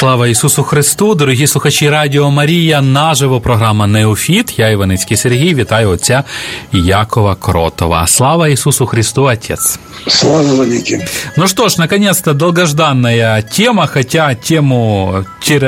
Слава Ісусу Христу, дорогі слухачі Радіо Марія, наживо програма «Неофіт». Я, Іваницький Сергій, вітаю отця Якова Кротова. Слава Исусу Христу, Отец! Слава навеки! Ну что ж, наконец-то долгожданная тема, хотя тему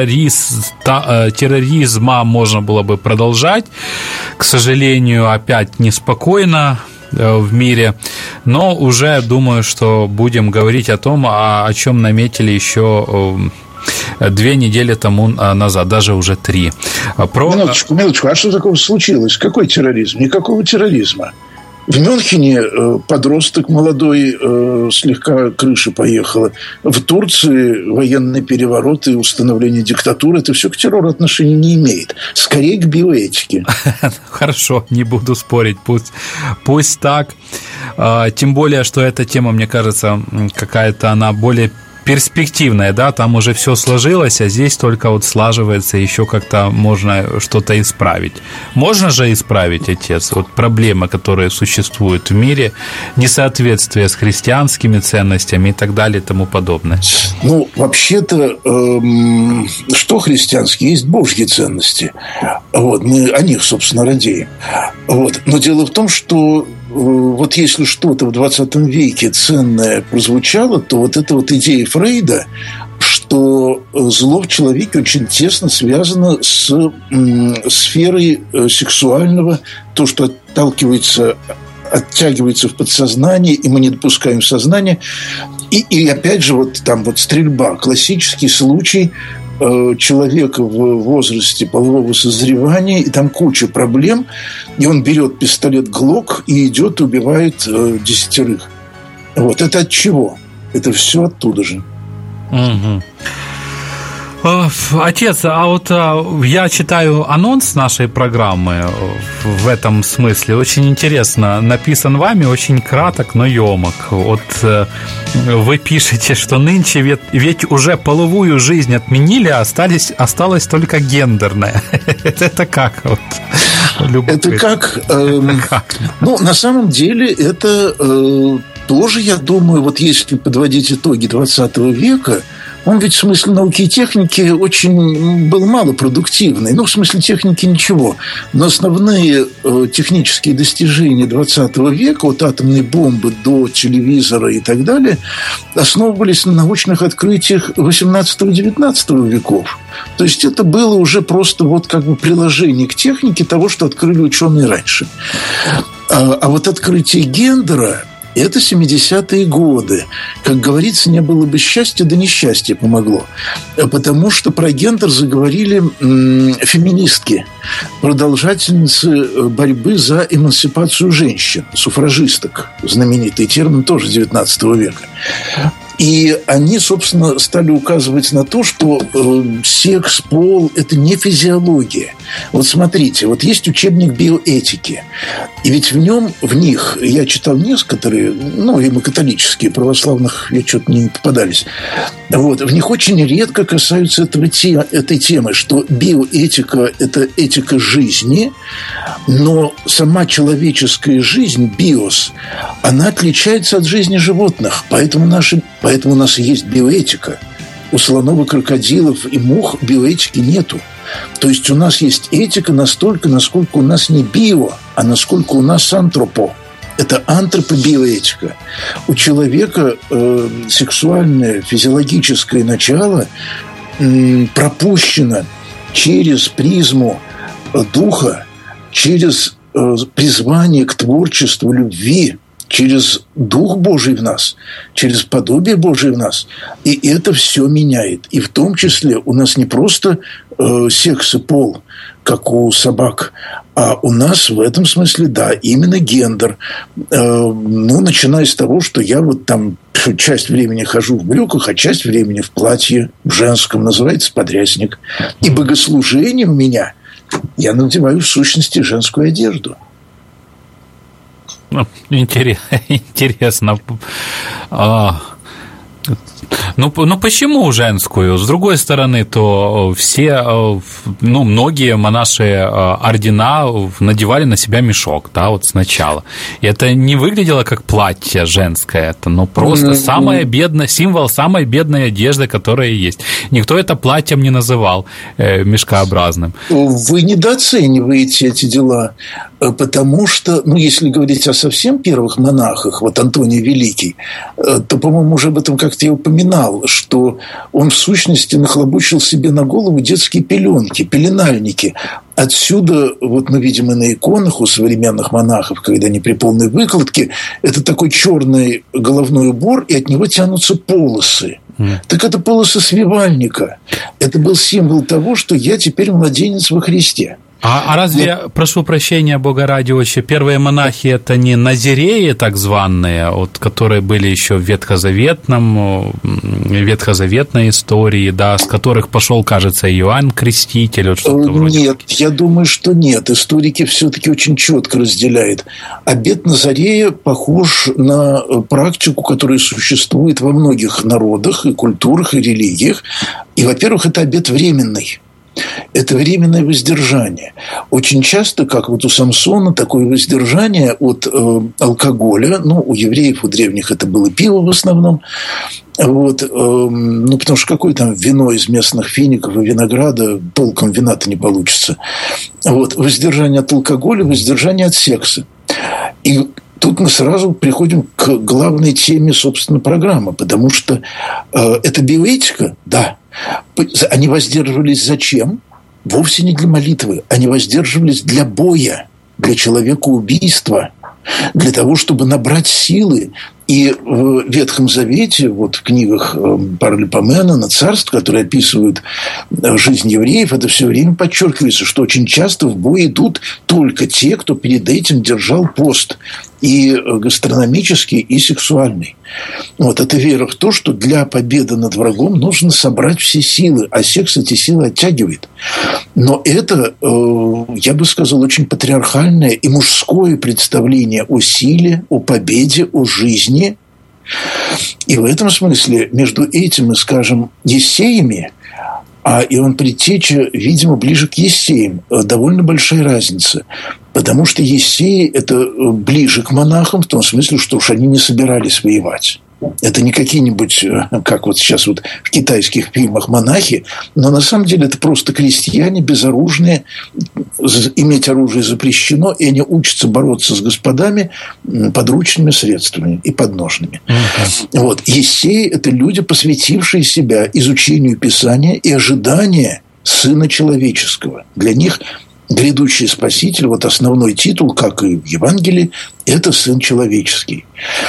терроризма можно было бы продолжать. К сожалению, опять неспокойно в мире, но уже думаю, что будем говорить о том, о чем наметили еще 2 недели тому назад, даже уже 3. Минуточку, а что такого случилось? Какой терроризм? Никакого терроризма. В Мюнхене подросток молодой, слегка крыша поехала. В Турции военный переворот и установление диктатуры – это все к террору отношения не имеет. Скорее, к биоэтике. Хорошо, не буду спорить, пусть так. Тем более, что эта тема, мне кажется, какая-то она более перспективная, да, там уже все сложилось, а здесь только вот слаживается, еще как-то можно что-то исправить. Можно же исправить, отец, вот проблемы, которые существуют в мире, несоответствие с христианскими ценностями и так далее и тому подобное? Ну, вообще-то, что христианские? Есть божьи ценности. Вот, мы о них, собственно, радеем. Вот. Но дело в том, что вот если что-то в 20 веке ценное прозвучало, то вот эта вот идея Фрейда, что зло в человеке очень тесно связано с сферой сексуального, то, что оттягивается в подсознание, и мы не допускаем сознания. И опять же, вот там вот стрельба, классический случай человека в возрасте полового созревания, и там куча проблем, и он берет пистолет ГЛОК и идет, убивает 10. Вот это от чего? Это все оттуда же. Угу. Отец, а вот я читаю анонс нашей программы в этом смысле. Очень интересно. Написан вами, очень краток, но ёмок. Вот вы пишете, что нынче ведь уже половую жизнь отменили, а осталась только гендерная. Это как? Вот, это как? Ну, на самом деле, это тоже, я думаю, вот если подводить итоги 20 века, он ведь в смысле науки и техники очень был малопродуктивный. Ну, в смысле техники ничего. Но основные технические достижения 20 века, от атомной бомбы до телевизора и так далее, основывались на научных открытиях 18-19 веков. То есть это было уже просто вот как бы приложение к технике того, что открыли ученые раньше. А вот открытие гендера – это 70-е годы. Как говорится, не было бы счастья, да несчастье помогло. Потому что про гендер заговорили феминистки, продолжательницы борьбы за эмансипацию женщин, суфражисток, знаменитый термин тоже 19 века. И они, собственно, стали указывать на то, что секс, пол – это не физиология. Вот смотрите, вот есть учебник биоэтики. И ведь в них, я читал некоторые, ну, и мы католические, православных, я что-то не попадались. Вот, в них очень редко касаются этой темы, что биоэтика – это этика жизни, но сама человеческая жизнь, биос, она отличается от жизни животных. Поэтому у нас и есть биоэтика. У слонов и крокодилов и мух биоэтики нету. То есть у нас есть этика настолько, насколько у нас не био, а насколько у нас антропо. Это антропобиоэтика. У человека сексуальное, физиологическое начало пропущено через призму духа, через призвание к творчеству, любви, через Дух Божий в нас, через подобие Божие в нас. И это все меняет. И в том числе у нас не просто секс и пол, как у собак, а у нас в этом смысле, да, именно гендер. Ну, начиная с того, что я вот там часть времени хожу в брюках, а часть времени в платье в женском, называется подрясник. И богослужение у меня, я надеваю в сущности женскую одежду. Интересно. Ну, почему женскую? С другой стороны, то все, многие монаши ордена надевали на себя мешок, да, вот сначала. И это не выглядело как платье женское, это, просто самая бедная, символ самой бедной одежды, которая есть. Никто это платьем не называл мешкообразным. Вы недооцениваете эти дела, потому что, если говорить о совсем первых монахах, вот Антоний Великий, то, по-моему, уже об этом как-то я упоминал, что он в сущности нахлобучил себе на голову детские пеленки, пеленальники. Отсюда, вот мы видим и на иконах у современных монахов, когда они при полной выкладке, это такой черный головной убор, и от него тянутся полосы. Так это полосы свивальника. Это был символ того, что я теперь младенец во Христе. А разве, прошу прощения, Бога ради, отче, первые монахи – это не назиреи так званые, вот, которые были еще в ветхозаветной истории, да, с которых пошел, кажется, Иоанн Креститель, вот что-то вроде? Нет, я думаю, что нет. Историки все-таки очень четко разделяют. Обет Назарея похож на практику, которая существует во многих народах и культурах, и религиях. И, во-первых, это обет временный. Это временное воздержание. Очень часто, как вот у Самсона, такое воздержание от алкоголя, у евреев, у древних это было пиво в основном, вот, потому что какое там вино из местных фиников и винограда, толком вина-то не получится. Вот, воздержание от алкоголя, воздержание от секса. И тут мы сразу приходим к главной теме, собственно, программы, потому что это биоэтика, да. Они воздерживались зачем? Вовсе не для молитвы. Они воздерживались для боя, для человекоубийства, для того, чтобы набрать силы. И в Ветхом Завете, вот в книгах Паралипоменона, царств, которые описывают жизнь евреев, это все время подчеркивается, что очень часто в бой идут только те, кто перед этим держал пост, и гастрономический, и сексуальный. Вот это вера в то, что для победы над врагом нужно собрать все силы, а секс эти силы оттягивает. Но это, я бы сказал, очень патриархальное и мужское представление о силе, о победе, о жизни. И в этом смысле между этим и, скажем, Ессеями, а Иоанн Предтеча, видимо, ближе к Ессеям, довольно большая разница. Потому что Ессеи – это ближе к монахам, в том смысле, что уж они не собирались воевать. Это не какие-нибудь, как вот сейчас вот в китайских фильмах, монахи, но на самом деле это просто крестьяне безоружные, иметь оружие запрещено, и они учатся бороться с господами подручными средствами и подножными. Вот. Ессеи – это люди, посвятившие себя изучению Писания и ожиданию Сына Человеческого. Для них грядущий Спаситель, вот основной титул, как и в Евангелии, это Сын Человеческий.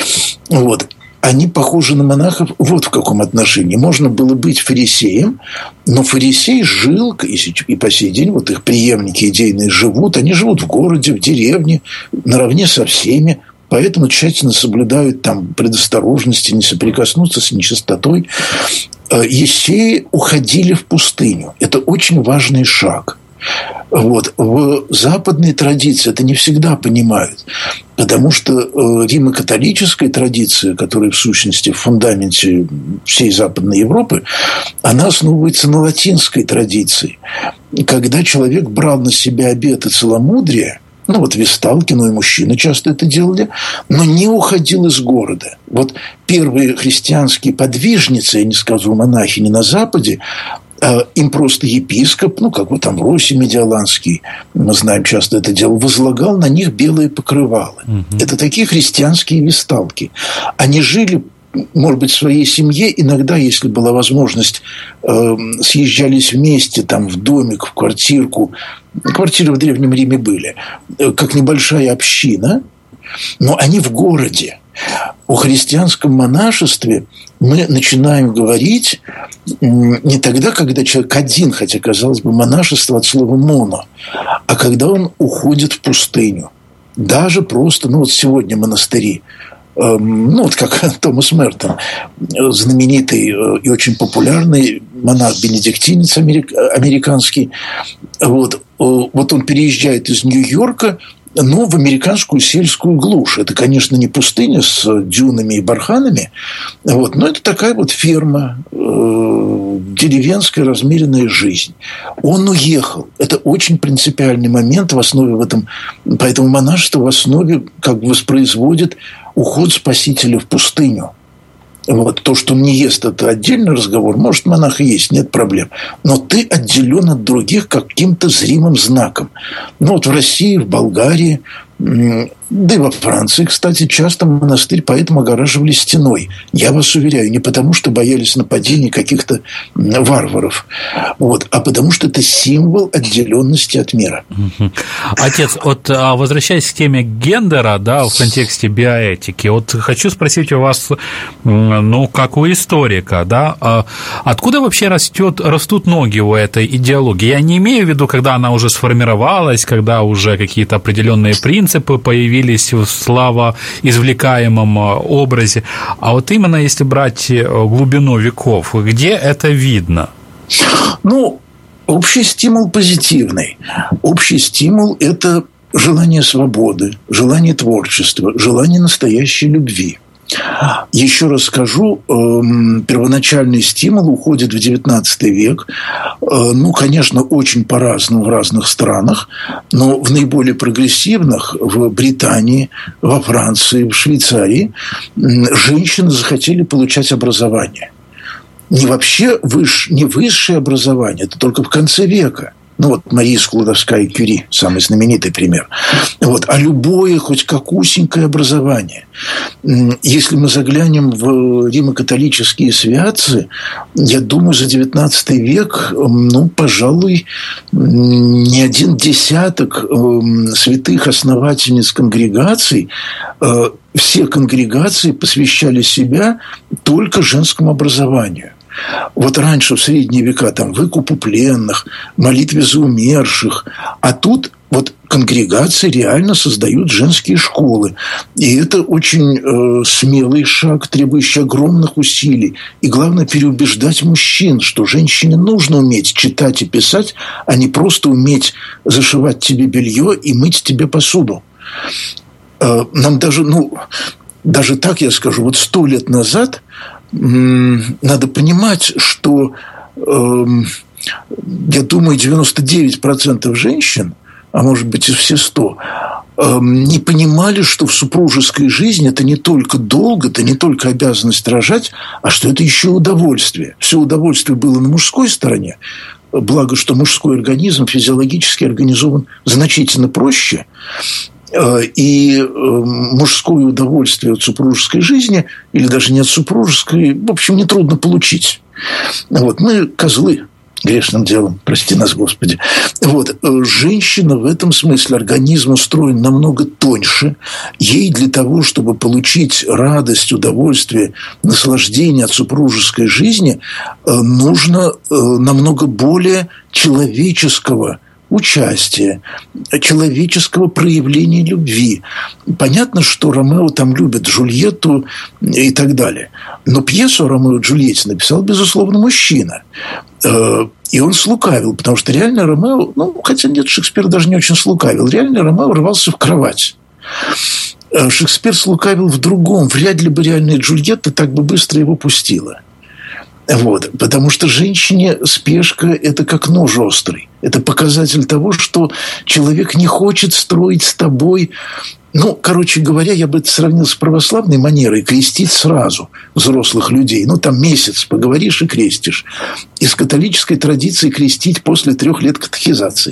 Вот. Они похожи на монахов вот в каком отношении. Можно было быть фарисеем, но фарисей жил, и по сей день вот их преемники идейные живут, они живут в городе, в деревне, наравне со всеми, поэтому тщательно соблюдают там предосторожности, не соприкоснуться с нечистотой. Ессеи уходили в пустыню. Это очень важный шаг. Вот. В западной традиции это не всегда понимают, потому что римо-католическая традиция, которая в сущности в фундаменте всей Западной Европы, она основывается на латинской традиции, когда человек брал на себя обеты целомудрия, вот весталки, и мужчины часто это делали, но не уходил из города. Вот первые христианские подвижницы, я не скажу монахини на Западе, им просто епископ, как вот Амвросий Медиаланский, мы знаем, часто это делал, возлагал на них белые покрывалы. Это такие христианские весталки. Они жили, может быть, в своей семье, иногда, если была возможность, съезжались вместе там, в домик, в квартирку. Квартиры в Древнем Риме были, как небольшая община, но они в городе. О христианском монашестве мы начинаем говорить не тогда, когда человек один, хотя, казалось бы, монашество от слова «моно», а когда он уходит в пустыню. Даже просто, вот сегодня монастыри, вот как Томас Мертон, знаменитый и очень популярный монах-бенедиктинец американский, вот он переезжает из Нью-Йорка но в американскую сельскую глушь. Это, конечно, не пустыня с дюнами и барханами, вот, но это такая вот ферма, деревенская размеренная жизнь. Он уехал. Это очень принципиальный момент в основе в этом. Поэтому монашество в основе как бы воспроизводит уход Спасителя в пустыню. Вот. То, что он не ест, это отдельный разговор. Может, монах и есть, нет проблем. Но ты отделен от других каким-то зримым знаком. Ну, вот в России, в Болгарии, да и во Франции, кстати, часто монастырь поэтому огораживали стеной. Я вас уверяю, не потому, что боялись нападений каких-то варваров, вот, а потому, что это символ отделенности от мира. Отец, вот возвращаясь к теме гендера, да, в контексте биоэтики, вот хочу спросить у вас, ну, как у историка, да, откуда вообще растут ноги у этой идеологии? Я не имею в виду, когда она уже сформировалась, когда уже какие-то определенные принципы появились в славоизвлекаемом образе, а вот именно если брать глубину веков, где это видно? Ну, общий стимул позитивный. Общий стимул – это желание свободы, желание творчества, желание настоящей любви. Еще раз скажу, первоначальный стимул уходит в XIX век. Ну, конечно, очень по-разному в разных странах, но в наиболее прогрессивных, в Британии, во Франции, в Швейцарии, женщины захотели получать образование. Не вообще не высшее образование, это только в конце века. Ну, вот Мария Складовская-Кюри, самый знаменитый пример. Вот. А любое, хоть какусенькое образование. Если мы заглянем в римо-католические святцы, я думаю, за XIX век, ну, пожалуй, не один десяток святых основательниц конгрегаций, все конгрегации посвящали себя только женскому образованию. Вот раньше, в средние века, там, выкупу пленных, молитве за умерших. А тут вот конгрегации реально создают женские школы. И это очень смелый шаг, требующий огромных усилий. И главное, переубеждать мужчин, что женщине нужно уметь читать и писать, а не просто уметь зашивать тебе белье и мыть тебе посуду. Нам даже, даже так я скажу, вот 100 лет назад надо понимать, что, я думаю, 99% женщин, а может быть и все 100, не понимали, что в супружеской жизни это не только долг, это не только обязанность рожать, а что это еще удовольствие. Все удовольствие было на мужской стороне, благо, что мужской организм физиологически организован значительно проще, и мужское удовольствие от супружеской жизни, или даже не от супружеской, в общем, нетрудно получить. Вот. Мы козлы грешным делом, прости нас, Господи. Вот. Женщина в этом смысле, организм устроен намного тоньше. Ей для того, чтобы получить радость, удовольствие, наслаждение от супружеской жизни, нужно намного более человеческого участия, человеческого проявления любви. Понятно, что Ромео там любит Джульетту и так далее. Но пьесу о Ромео и Джульетте написал, безусловно, мужчина. И он слукавил, потому что реально Ромео, хотя нет, Шекспир даже не очень слукавил, реально Ромео рвался в кровать. Шекспир слукавил в другом. Вряд ли бы реальная Джульетта так бы быстро его пустила. Вот, потому что женщине спешка – это как нож острый. Это показатель того, что человек не хочет строить с тобой. Короче говоря, я бы это сравнил с православной манерой крестить сразу взрослых людей. Там месяц поговоришь и крестишь. Из католической традиции крестить после 3 лет катехизации.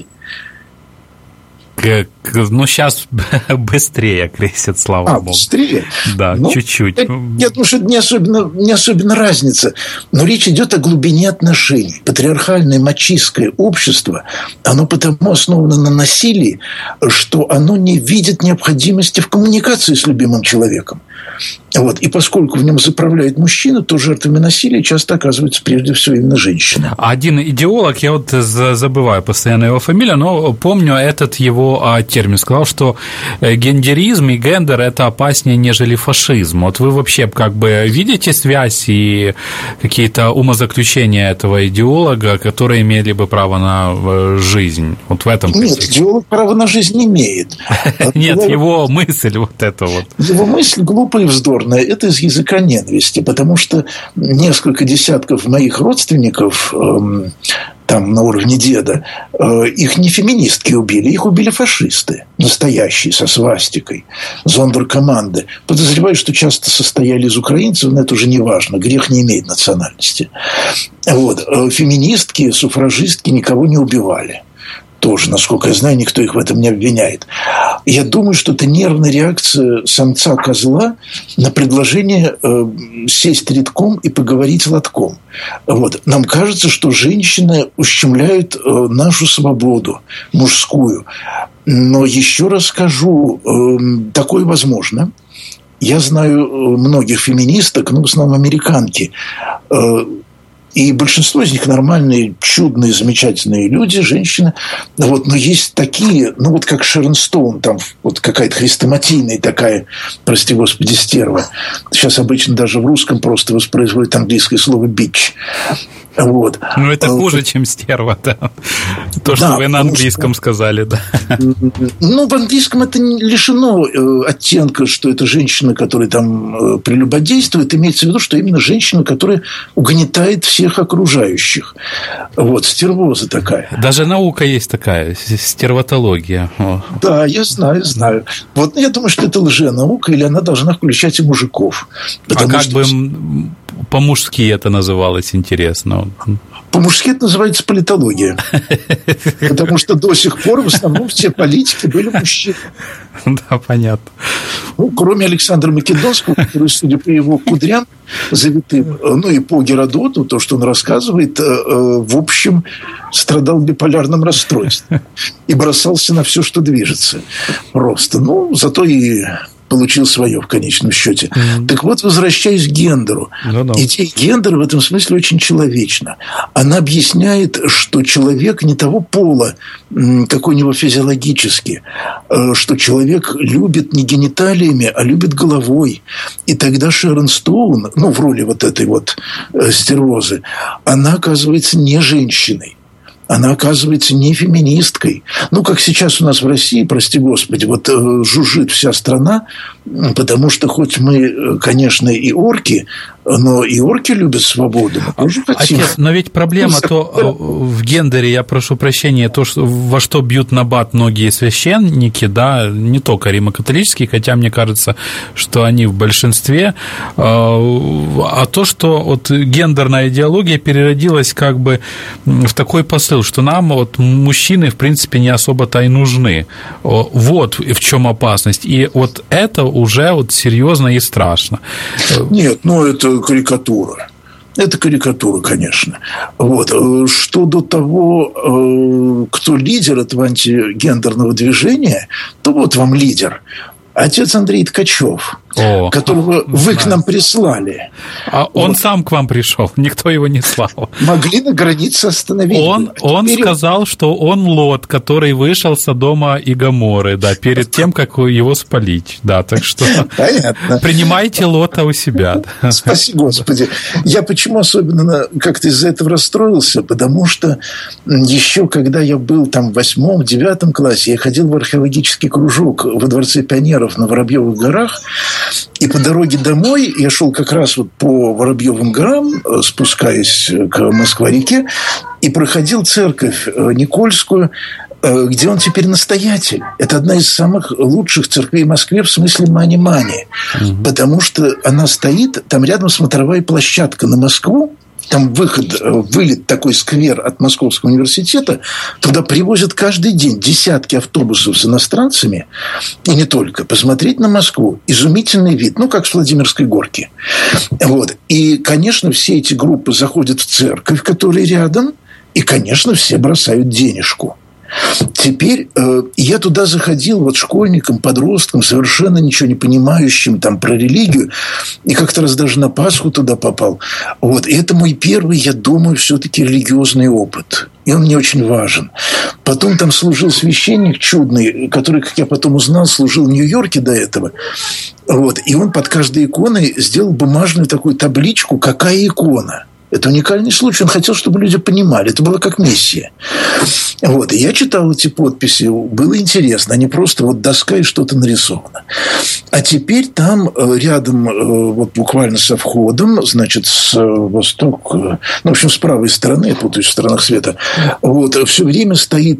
Сейчас быстрее крестят, слава богу. Быстрее? Да, чуть-чуть. Я думаю, что это не особенно разница. Но речь идет о глубине отношений. Патриархальное мачистское общество, оно потому основано на насилии, что оно не видит необходимости в коммуникации с любимым человеком. Вот. И поскольку в нем заправляет мужчина, то жертвами насилия часто оказывается прежде всего именно женщина. Один идеолог, я забываю постоянно его фамилию, но помню этот его термин сказал, что гендеризм и гендер – это опаснее, нежели фашизм. Вот вы вообще как бы видите связь и какие-то умозаключения этого идеолога, которые имели бы право на жизнь? Вот в этом. Нет, идеолог права на жизнь не имеет. Нет, его мысль вот эта вот. Его мысль глупая и вздорная. Это из языка ненависти, потому что несколько десятков моих родственников там на уровне деда, их не феминистки убили, их убили фашисты, настоящие, со свастикой, зондеркоманды. Подозреваю, что часто состояли из украинцев, но это уже не важно, грех не имеет национальности. Вот. Феминистки, суфражистки никого не убивали. Тоже, насколько я знаю, никто их в этом не обвиняет. Я думаю, что это нервная реакция самца-козла на предложение сесть рядком и поговорить лотком. Вот. Нам кажется, что женщины ущемляют нашу свободу мужскую. Но еще раз скажу, такое возможно. Я знаю многих феминисток, в основном американки, и большинство из них нормальные, чудные, замечательные люди, женщины. Вот, но есть такие, как Шерон Стоун, там вот какая-то хрестоматийная такая, прости господи, стерва. Сейчас обычно даже в русском просто воспроизводят английское слово «бич». Вот. Это хуже, чем стерва, да. То, что вы на английском сказали, да. В английском это лишено оттенка, что это женщина, которая там прелюбодействует. Имеется в виду, что именно женщина, которая угнетает всех окружающих. Вот, стервоза такая. Даже наука есть такая, стерватология. Да, я знаю. Вот я думаю, что это лженаука, или она должна включать и мужиков. А как бы по-мужски это называлось, интересно? По-мужски это называется политология. Потому что до сих пор в основном все политики были мужчины. Да, понятно. Кроме Александра Македонского, который, судя по его кудрям завитым, и по Геродоту, то, что он рассказывает, в общем, страдал биполярным расстройством и бросался на все, что движется. Просто. Зато и получил свое в конечном счете. Так вот, возвращаясь к гендеру. Идея гендера в этом смысле очень человечна. Она объясняет, что человек не того пола, какой у него физиологически, что человек любит не гениталиями, а любит головой. И тогда Шерон Стоун, в роли вот этой вот стервозы, она оказывается не женщиной. Она оказывается не феминисткой. Как сейчас у нас в России, прости господи, жужжит вся страна, потому что хоть мы, конечно, и орки, но и орки любят свободу. Отец, но ведь проблема в гендере, я прошу прощения, то, во что бьют набат многие священники, да, не только римо-католические, хотя мне кажется, что они в большинстве, а то, что гендерная идеология переродилась как бы в такой посыл, что нам мужчины, в принципе, не особо-то и нужны. Вот в чем опасность. И это уже серьезно и страшно. Нет, это карикатура. Это карикатура, конечно. Что до того, кто лидер этого антигендерного движения, то вам лидер. Отец Андрей Ткачев, которого вы к нам прислали. А он сам к вам пришел, никто его не слал. Могли на границе остановить. Он сказал, что он Лот, который вышел с Содома и Гоморры, да, перед тем, как его спалить. Да, так что принимайте Лота у себя. Спаси Господи. Я почему особенно как-то из-за этого расстроился? Потому что еще когда я был там в 8-9 классе, я ходил в археологический кружок во Дворце пионеров на Воробьевых горах, и по дороге домой я шел как раз по Воробьевым горам, спускаясь к Москва-реке, и проходил церковь Никольскую, где он теперь настоятель. Это одна из самых лучших церквей в Москве в смысле мани-мани, потому что она стоит, там рядом смотровая площадка на Москву, там вылет такой сквер от Московского университета, туда привозят каждый день десятки автобусов с иностранцами, и не только, посмотреть на Москву. Изумительный вид, как с Владимирской горки. И, конечно, все эти группы заходят в церковь, которая рядом, и, конечно, все бросают денежку. Теперь я туда заходил школьником, подростком, совершенно ничего не понимающим там про религию, и как-то раз даже на Пасху туда попал. И это мой первый, я думаю, все-таки религиозный опыт. и он не очень важен. Потом там служил священник чудный, который, как я потом узнал, служил в Нью-Йорке до этого. Вот. И он под каждой иконой сделал бумажную такую табличку, какая икона. Это уникальный случай. Он хотел, чтобы люди понимали. Это было как миссия. Вот. И я читал эти подписи. Было интересно. Они просто вот доска и что-то нарисовано. А теперь там рядом, вот буквально со входом, значит, с востока, ну, в общем, с правой стороны, я путаюсь в сторонах света, вот, все время стоит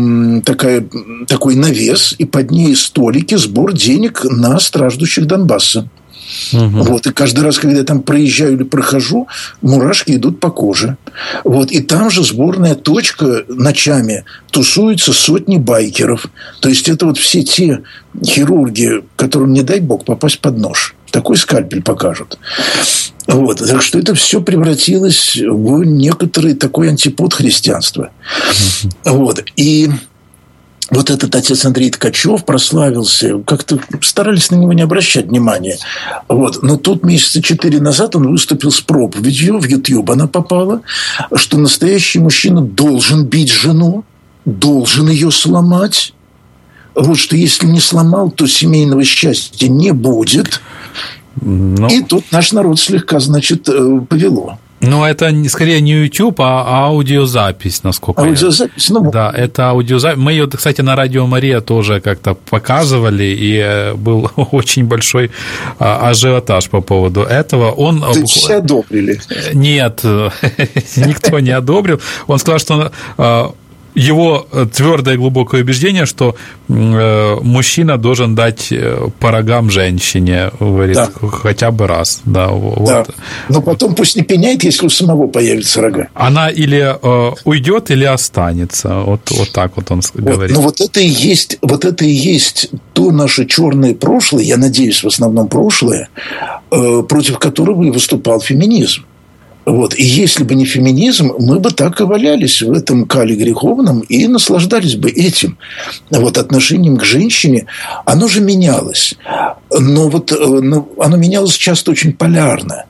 такой навес, и под ней столики, сбор денег на страждущих Донбасса. Угу. Вот, и каждый раз, когда я там проезжаю или прохожу, мурашки идут по коже. Вот, и там же сборная точка ночами тусуются сотни байкеров. То есть это вот все те хирурги, которым, не дай бог, попасть под нож. Такой скальпель покажут. Вот, так что это все превратилось в некоторый такой антипод христианства. Угу. Вот, и вот этот отец Андрей Ткачев прославился, как-то старались на него не обращать внимания. Вот. Но тут месяца 4 назад он выступил с проповедью, в YouTube она попала, что настоящий мужчина должен бить жену, должен ее сломать. Вот что если не сломал, то семейного счастья не будет. Но... И тут наш народ слегка, значит, повело. Ну, это скорее не YouTube, а аудиозапись, насколько аудиозапись, ну... Да, это аудиозапись. Мы ее, кстати, на Радио Мария тоже как-то показывали, и был очень большой ажиотаж по поводу этого. То есть все одобрили? Нет, никто не одобрил. Он сказал, что... Его твердое и глубокое убеждение, что мужчина должен дать по рогам женщине, говорит, да. Хотя бы раз. Да, вот. Да. Но потом пусть не пеняет, если у самого появятся рога. Она или уйдет, или останется. Вот так вот он говорит. Но вот это и есть то наше черное прошлое, я надеюсь, в основном прошлое, против которого и выступал феминизм. Вот. И если бы не феминизм, мы бы так и валялись в этом кале греховном и наслаждались бы этим. Вот отношением к женщине, оно же менялось. Но вот оно менялось часто очень полярно.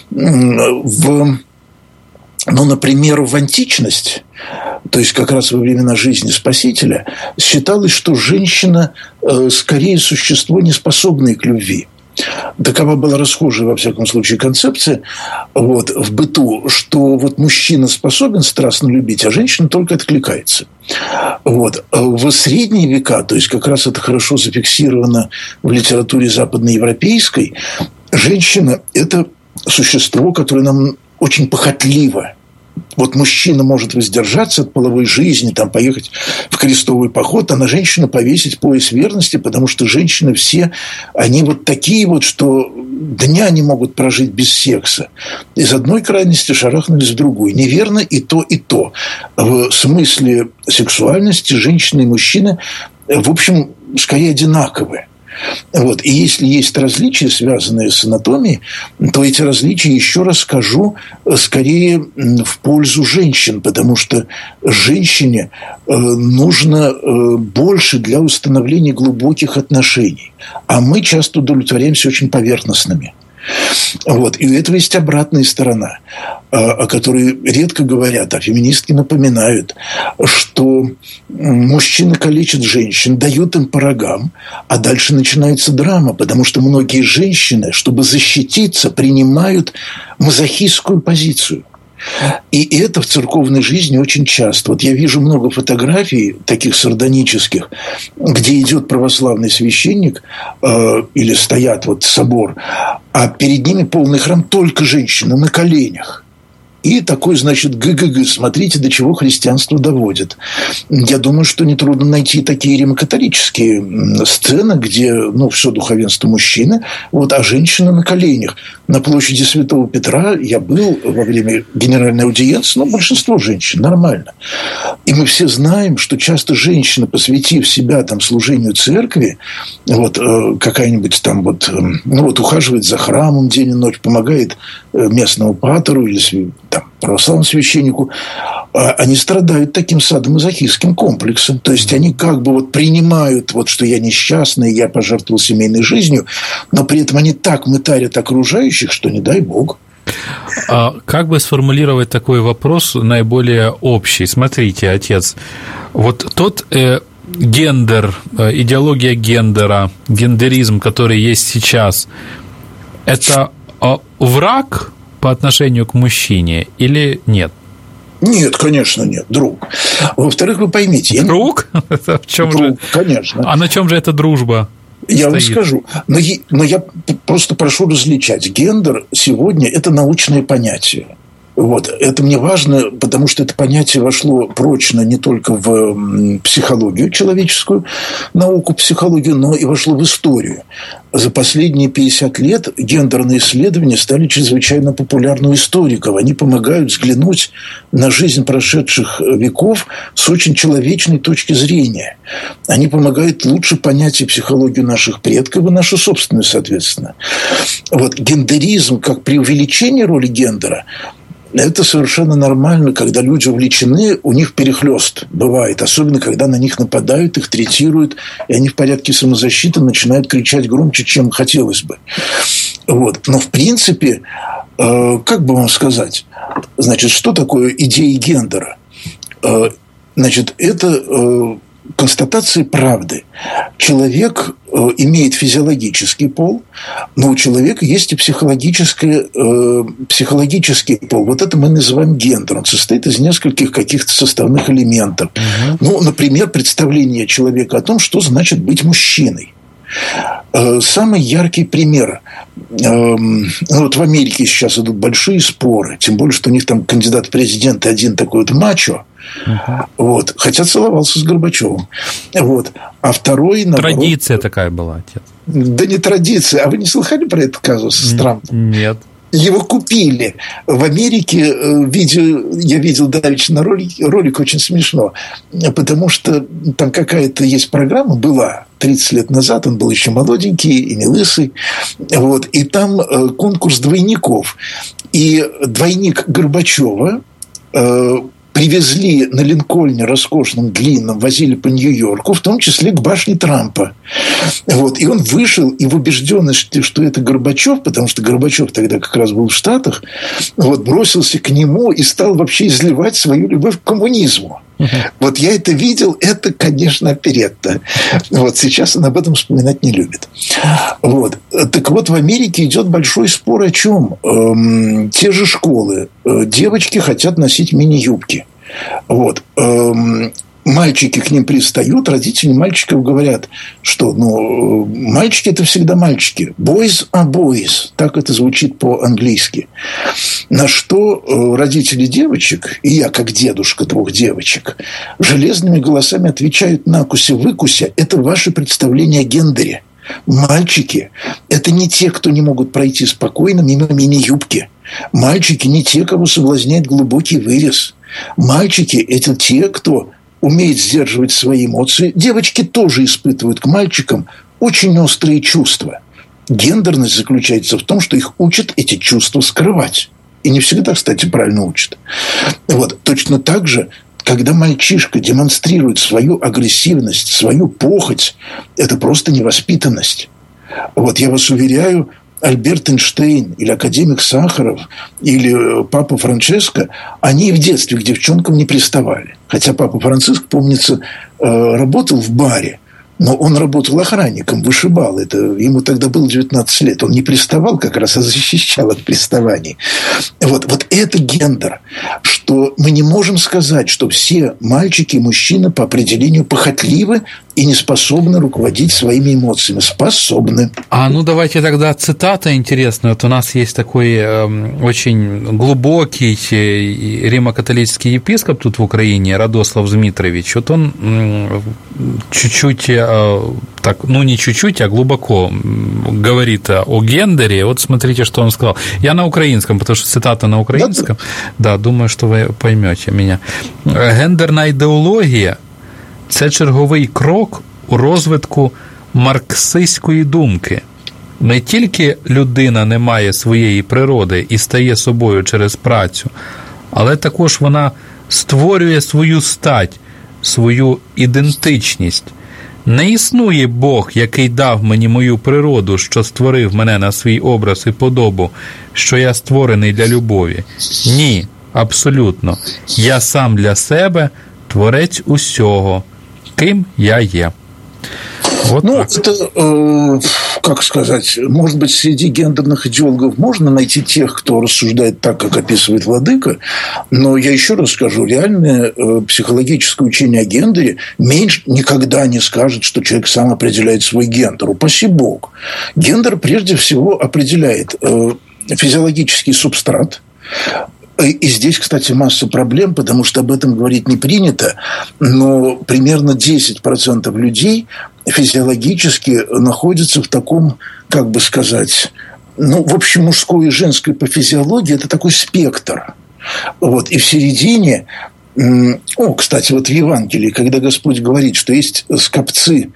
Например, в античность, то есть как раз во времена жизни Спасителя, считалось, что женщина скорее существо, не способное к любви. Такова была расхожая, во всяком случае, концепция вот, в быту, что вот мужчина способен страстно любить, а женщина только откликается. Вот. В средние века, то есть как раз это хорошо зафиксировано в литературе западноевропейской, женщина – это существо, которое нам очень похотливо. Вот мужчина может воздержаться от половой жизни, там, поехать в крестовый поход, а на женщину повесить пояс верности, потому что женщины все, они вот такие вот, что дня не могут прожить без секса. Из одной крайности шарахнулись в другую. Неверно и то, и то. В смысле сексуальности женщины и мужчины, в общем, скорее одинаковые. Вот. И если есть различия, связанные с анатомией, то эти различия, еще раз скажу, скорее в пользу женщин, потому что женщине нужно больше для установления глубоких отношений, а мы часто удовлетворяемся очень поверхностными. Вот. И у этого есть обратная сторона, о которой редко говорят, а феминистки напоминают, что мужчины калечат женщин, дают им по рогам, а дальше начинается драма, потому что многие женщины, чтобы защититься, принимают мазохистскую позицию. И это в церковной жизни очень часто. Вот я вижу много фотографий таких сардонических, где идет православный священник или стоят вот собор, а перед ними полный храм только женщины на коленях. И такой, значит, смотрите, до чего христианство доводит. Я думаю, что нетрудно найти такие римокатолические сцены, где, все духовенство мужчины, вот, а женщина на коленях. На площади Святого Петра я был во время генеральной аудиенции, большинство женщин, нормально. И мы все знаем, что часто женщина, посвятив себя там служению церкви, вот, какая-нибудь там ухаживает за храмом день и ночь, помогает местному патору или православному священнику, они страдают таким садомазохистским комплексом. То есть они как бы принимают, что я несчастный, я пожертвовал семейной жизнью, но при этом они так мытарят окружающих, что не дай бог. Как бы сформулировать такой вопрос наиболее общий? Смотрите, отец, вот тот гендер, идеология гендера, гендеризм, который есть сейчас, это враг по отношению к мужчине или нет? Нет, конечно, нет, друг. Во-вторых, вы поймите... Друг? В чем друг, же? Конечно. А на чем же эта дружба? Я вам скажу. Но я просто прошу различать. Гендер сегодня – это научное понятие. Вот. Это мне важно, потому что это понятие вошло прочно не только в психологию, человеческую науку, психологию, но и вошло в историю. За последние 50 лет гендерные исследования стали чрезвычайно популярны у историков. Они помогают взглянуть на жизнь прошедших веков с очень человечной точки зрения. Они помогают лучше понять и психологию наших предков, и нашу собственную, соответственно. Вот гендеризм как преувеличение роли гендера – это совершенно нормально, когда люди увлечены, у них перехлёст бывает, особенно когда на них нападают, их третируют, и они в порядке самозащиты начинают кричать громче, чем хотелось бы. Вот. Но в принципе, как бы вам сказать, значит, что такое идея гендера? Значит, это констатация правды. Человек имеет физиологический пол, но у человека есть и психологический пол. Вот это мы называем гендер. Он состоит из нескольких каких-то составных элементов. Ну, например, представление человека о том, что значит быть мужчиной. Самый яркий пример. Вот в Америке сейчас идут большие споры, тем более, что у них там кандидат в президенты один такой вот мачо, вот, хотя целовался с Горбачевым. Вот. А второй, наоборот... Традиция такая была, отец. Да не традиция. А вы не слыхали про этот казус с Трампом? Нет. Его купили. В Америке я видел давеча на ролик очень смешно, потому что там какая-то есть программа, была 30 лет назад, он был еще молоденький и не лысый, вот, и там конкурс двойников. И двойник Горбачева привезли на Линкольне роскошном, длинном, возили по Нью-Йорку, в том числе к башне Трампа. Вот. И он вышел, и в убежденности, что это Горбачев, потому что Горбачев тогда как раз был в Штатах, вот, бросился к нему и стал вообще изливать свою любовь к коммунизму. Вот я это видел, это, конечно, оперетта. Вот сейчас он об этом вспоминать не любит. Вот. Так вот, в Америке идет большой спор о чем? Те же школы. Девочки хотят носить мини-юбки. Вот. Мальчики к ним пристают, родители мальчиков говорят, что мальчики – это всегда мальчики. Boys are boys. Так это звучит по-английски. На что родители девочек, и я как дедушка 2 девочек, железными голосами отвечают: накуся-выкуся – это ваше представление о гендере. Мальчики – это не те, кто не могут пройти спокойно мимо мини-юбки. Мальчики не те, кого соблазняет глубокий вырез. Мальчики – это те, кто умеет сдерживать свои эмоции. Девочки тоже испытывают к мальчикам очень острые чувства. Гендерность заключается в том, что их учат эти чувства скрывать. И не всегда, кстати, правильно учат. Вот. Точно так же, когда мальчишка демонстрирует свою агрессивность, свою похоть, это просто невоспитанность. Вот я вас уверяю, Альберт Эйнштейн или академик Сахаров или папа Франческо, они и в детстве к девчонкам не приставали. Хотя папа Франциск, помнится, работал в баре, но он работал охранником, вышибал. Ему тогда было 19 лет. Он не приставал как раз, а защищал от приставаний. Вот это гендер. Что мы не можем сказать, что все мальчики и мужчины по определению похотливы и не способны руководить своими эмоциями. Способны. Давайте тогда цитата интересная. Вот у нас есть такой очень глубокий римо-католический епископ тут в Украине, Радослав Дмитрович. Вот он чуть-чуть, не чуть-чуть, а глубоко говорит о гендере. Вот смотрите, что он сказал. Я на украинском, потому что цитата на украинском. Да, думаю, что вы поймете меня. Гендерна ідеологія – це черговий крок у розвитку марксистської думки. Не тільки людина не має своєї природи і стає собою через працю, але також вона створює свою стать, свою ідентичність. Не існує Бог, який дав мені мою природу, що створив мене на свій образ і подобу, що я створений для любові. Ні, абсолютно. Я сам для себе творець усього, ким я є. Вот это, как сказать, может быть, среди гендерных идеологов можно найти тех, кто рассуждает так, как описывает Владыка, но я еще раз скажу, реальное психологическое учение о гендере никогда не скажет, что человек сам определяет свой гендер. Упаси Бог. Гендер прежде всего определяет физиологический субстрат. И здесь, кстати, масса проблем, потому что об этом говорить не принято, но примерно 10% людей физиологически находятся в таком, как бы сказать, в общем, мужской и женской по физиологии это такой спектр. Вот. И в середине... кстати, вот в Евангелии, когда Господь говорит, что есть скопцы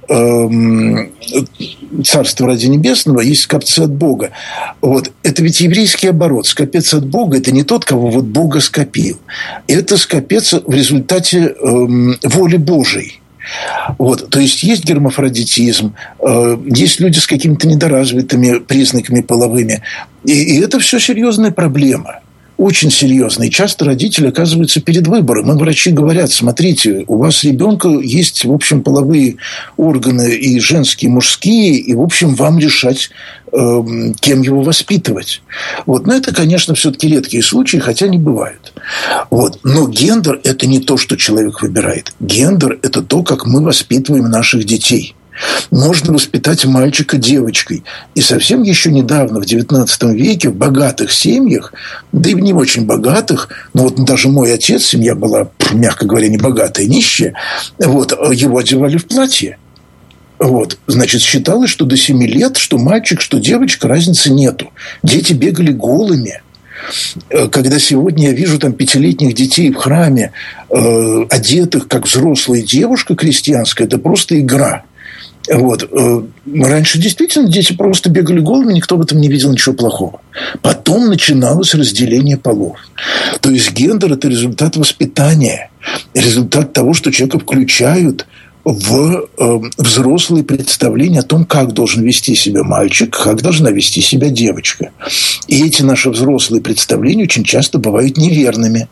Царство ради небесного, есть скопцы от Бога. Вот. Это ведь еврейский оборот. Скопец от Бога – это не тот, кого вот Бога скопил. Это скопец в результате воли Божией. Вот. То есть есть гермафродитизм, есть люди с какими-то недоразвитыми признаками половыми. И это все серьезная проблема. Очень серьезно. И часто родители оказываются перед выбором. Им врачи говорят: смотрите, у вас ребенка есть, в общем, половые органы и женские, и мужские, и, в общем, вам решать, кем его воспитывать. Вот. Но это, конечно, все-таки редкие случаи, хотя не бывают. Вот. Но гендер – это не то, что человек выбирает. Гендер – это то, как мы воспитываем наших детей. Можно воспитать мальчика девочкой. И совсем еще недавно, в XIX веке, в богатых семьях, да и в не очень богатых, но вот даже мой отец, семья была, мягко говоря, не богатая, нищая, вот, его одевали в платье. Вот. Значит, считалось, что до 7 лет, что мальчик, что девочка, разницы нету. Дети бегали голыми. Когда сегодня я вижу там 5-летних детей в храме, одетых как взрослая девушка крестьянская, это просто игра. Вот. Раньше действительно дети просто бегали голыми, никто в этом не видел ничего плохого. Потом начиналось разделение полов. То есть гендер – это результат воспитания, результат того, что человека включают в взрослые представления о том, как должен вести себя мальчик, как должна вести себя девочка. И эти наши взрослые представления очень часто бывают неверными.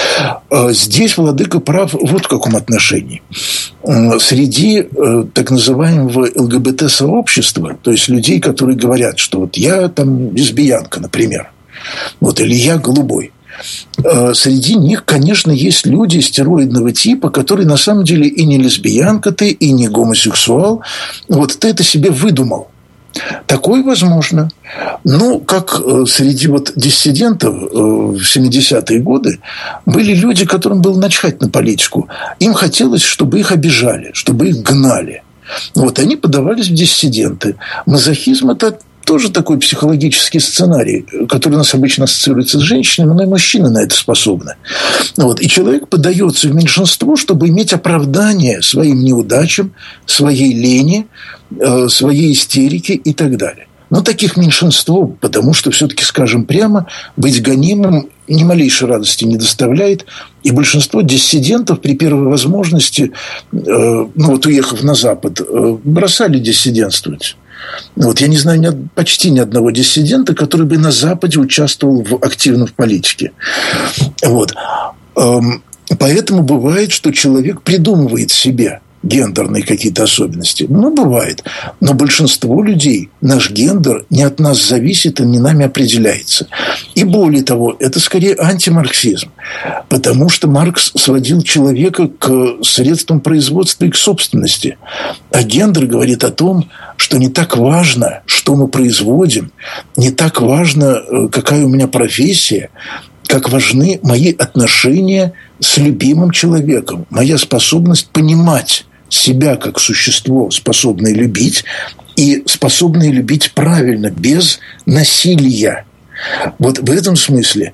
Здесь Владыка прав вот в каком отношении. Среди так называемого ЛГБТ-сообщества, то есть людей, которые говорят, что вот я там лесбиянка, например, вот, или я голубой, среди них, конечно, есть люди стероидного типа, которые на самом деле и не лесбиянка ты, и не гомосексуал. Вот ты это себе выдумал. Такое возможно. Ну, как среди вот диссидентов в 70-е годы были люди, которым было начхать на политику. Им хотелось, чтобы их обижали, чтобы их гнали. Вот, они подавались в диссиденты. Мазохизм – это тоже такой психологический сценарий, который у нас обычно ассоциируется с женщинами, но и мужчины на это способны. Вот. И человек подается в меньшинство, чтобы иметь оправдание своим неудачам, своей лени, своей истерике и так далее. Но таких меньшинство, потому что все-таки, скажем прямо, быть гонимым ни малейшей радости не доставляет. И большинство диссидентов при первой возможности, уехав на Запад, бросали диссидентствовать. Вот, я не знаю почти ни одного диссидента, который бы на Западе участвовал активно в политике. Вот. Поэтому бывает, что человек придумывает себе гендерные какие-то особенности. Бывает. Но большинство людей, наш гендер не от нас зависит и не нами определяется. И более того, это скорее антимарксизм. Потому что Маркс сводил человека к средствам производства и к собственности. А гендер говорит о том, что не так важно, что мы производим, не так важно, какая у меня профессия, как важны мои отношения с любимым человеком, моя способность понимать себя как существо, способное любить, и способное любить правильно, без насилия. Вот в этом смысле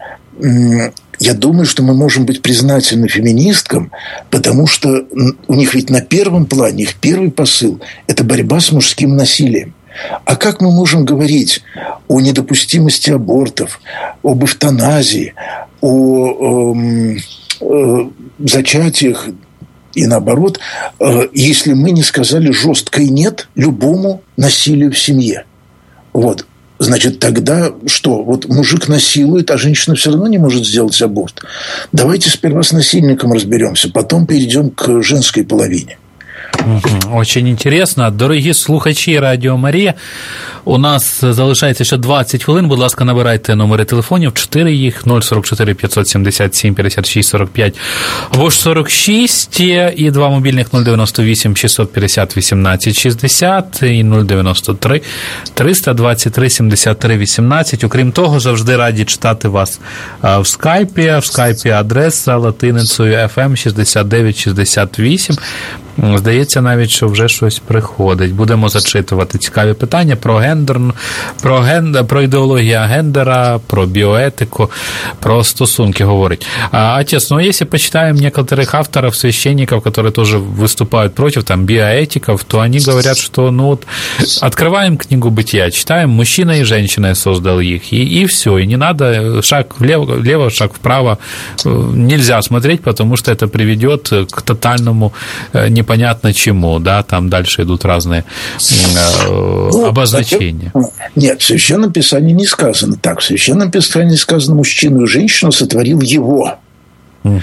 я думаю, что мы можем быть признательны феминисткам, потому что у них ведь на первом плане, их первый посыл – это борьба с мужским насилием. А как мы можем говорить о недопустимости абортов, об эвтаназии, о зачатиях И наоборот, если мы не сказали жесткое «нет» любому насилию в семье. Вот. Значит, тогда что? Вот мужик насилует, а женщина все равно не может сделать аборт. Давайте сперва с насильником разберемся, потом перейдем к женской половине. Очень интересно. Дорогі слухачі Радіо Марія, у нас залишається ще 20 хвилин. Будь ласка, набирайте номери телефонів, 4 їх, 044 577 56 45 або ж 46, і 2 мобільних 098 650 18 60 і 093 323 73 18. Окрім того, завжди раді читати вас в скайпі. В скайпі адреса латиницею FM6968. Здається, навіть, що вже щось приходить. Будемо зачитувати цікаві питання про гендер, про ідеологію гендера, про біоетику, про стосунки говорить. Отец, ну если почитаем некоторых авторов, священников, которые тоже выступают против там биоэтиков, то они говорят, что ну вот открываем книгу Бытия, читаем, мужчина и женщина создал их, и все, и не надо шаг влево, шаг вправо, нельзя смотреть, потому что это приведет к тотальному непонятно чему, да, там дальше идут разные обозначения. Нет, в Священном Писании не сказано так. В Священном Писании сказано, мужчину и женщину сотворил его. Угу.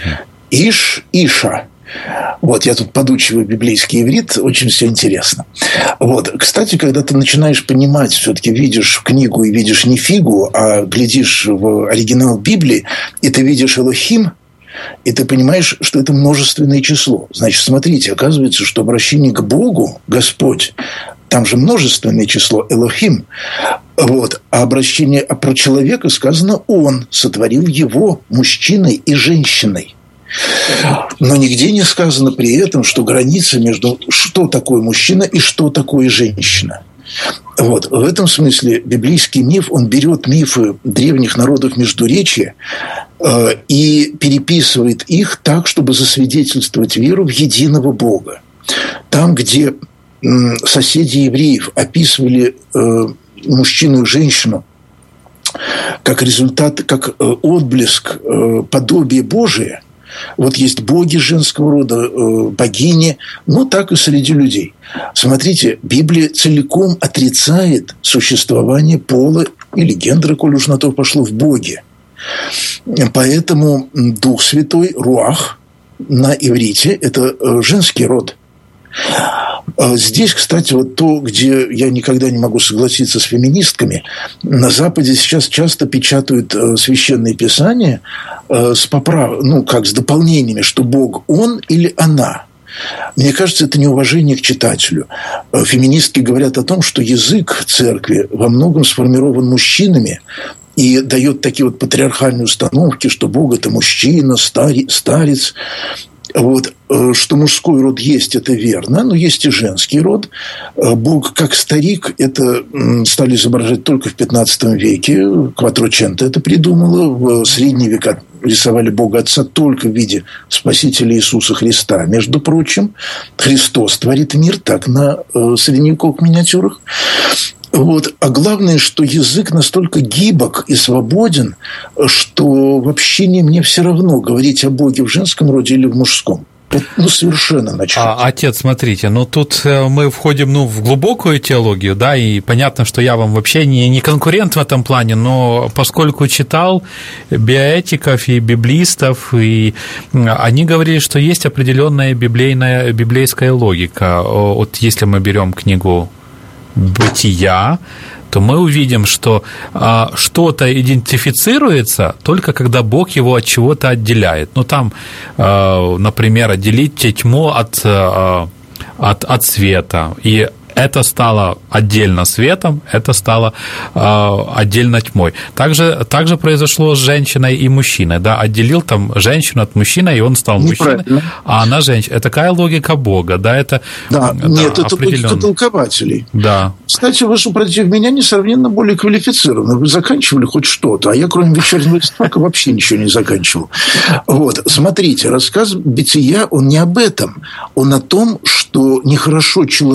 Иша. Вот, я тут подучиваю библейский иврит, очень все интересно. Вот, кстати, когда ты начинаешь понимать, все-таки видишь книгу и видишь не фигу, а глядишь в оригинал Библии, и ты видишь Элохим, и ты понимаешь, что это множественное число. Значит, смотрите, оказывается, что обращение к Богу, Господь, там же множественное число Элохим. Вот. А обращение про человека сказано «Он сотворил его мужчиной и женщиной». Но нигде не сказано при этом, что граница между что такое мужчина и что такое женщина. Вот. В этом смысле библейский миф, он берет мифы древних народов Междуречия и переписывает их так, чтобы засвидетельствовать веру в единого Бога. Там, где соседи евреев описывали мужчину и женщину как результат, как отблеск подобия Божия, вот есть боги женского рода, богини, но так и среди людей. Смотрите, Библия целиком отрицает существование пола или гендера, коль уж на то пошло, в Боге. Поэтому Дух Святой, руах, на иврите, это женский род. Здесь, кстати, вот то, где я никогда не могу согласиться с феминистками, на Западе сейчас часто печатают священные писания с с дополнениями, что Бог он или она. Мне кажется, это неуважение к читателю. Феминистки говорят о том, что язык церкви во многом сформирован мужчинами и дает такие вот патриархальные установки, что Бог – это мужчина, старец. Вот, что мужской род есть, это верно, но есть и женский род. Бог как старик, это стали изображать только в 15 веке. Кватроченто это придумала. В средние века рисовали Бога Отца только в виде Спасителя Иисуса Христа. Между прочим, Христос творит мир так на средневековых миниатюрах. Вот. А главное, что язык настолько гибок и свободен, что в общении мне все равно говорить о Боге в женском роде или в мужском. Совершенно начало. Отец, смотрите, тут мы входим в глубокую теологию, да, и понятно, что я вам вообще не конкурент в этом плане, но поскольку читал биоэтиков и библистов, и они говорили, что есть определенная библейская логика. Вот если мы берем книгу Бытия, то мы увидим, что что-то идентифицируется только когда Бог его от чего-то отделяет. Там, например, отделить тьму от света. И это стало отдельно светом, это стало отдельно тьмой. Также произошло с женщиной и мужчиной. Да? Отделил там женщину от мужчины, и он стал мужчиной, а она женщина. Это такая логика Бога. Да, это, нет, это логика толкователей. Да. Кстати, вы же против меня несравненно более квалифицированы. Вы заканчивали хоть что-то, а я, кроме вечернего листка, вообще ничего не заканчивал. Вот, смотрите, рассказ Бытия, он не об этом. Он о том, что нехорошо человеку